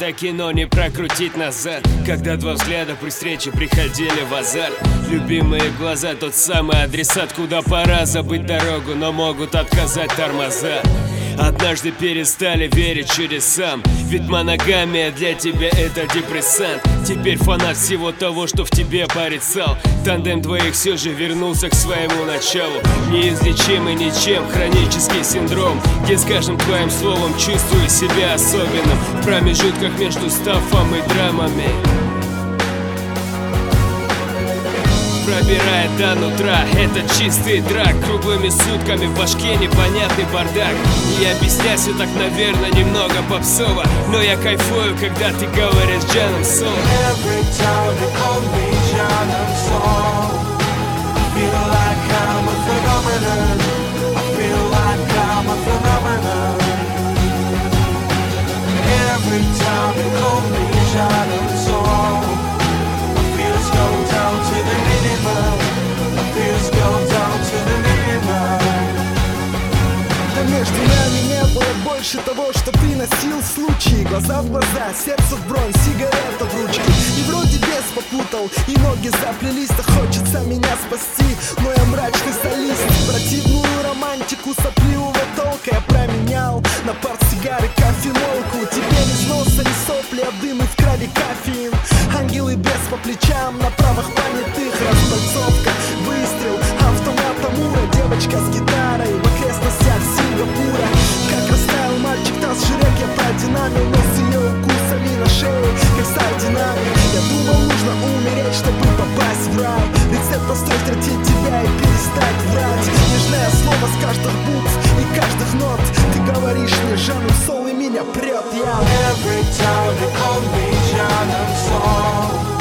это кино не прокрутить назад. Когда два взгляда при встрече приходили в азарт. Любимые глаза, тот самый адресат, куда пора забыть дорогу, но могут отказать тормоза. Однажды перестали верить чудесам, ведь моногамия для тебя это депрессант. Теперь фанат всего того, что в тебе порицал. Тандем двоих все же вернулся к своему началу. Неизлечимый ничем хронический синдром, где с каждым твоим словом чувствую себя особенным. В промежутках между стафом и драмами пробирает до нутра, это чистый драк. Круглыми сутками в башке непонятный бардак. И объяснять все так, наверное, немного попсово, но я кайфую, когда ты говоришь Джаном Сол. Every time they call me Janam Soul, I feel like I'm a phenomenon. I feel like I'm a phenomenon. Every time they call me Janam Soul, my feels go down to the minimum. My feels go down to the minimum. Да между нами не было больше того, что ты носил случаи. Глаза в глаза, сердце в бронь, сигарета в ручке. И вроде без попутал, и ноги заплелись. Да хочется меня спасти, но я мрачный солист. Противную романтику сопливого толка я променял на портсигар и кофемолку. Тебе ни носа, ни сопли, а дым и в крови кофеин. Ангелы без по плечам, на правах понятых распальцовка, выстрел, автоматом ура. Девочка с гитарой в окрестностях Сингапура. Как растаял мальчик, таз жирек я продинамил, но с ее укусами на шее, как сардинами. Я думал, нужно умереть, чтобы попасть в рай. Рецепт простой, встретить тебя и перестать врать. Нежное слово с каждых букв и каждых нот. Ты говоришь мне Жаном Сол, и меня прет. Я Every time they call me Janam Soul,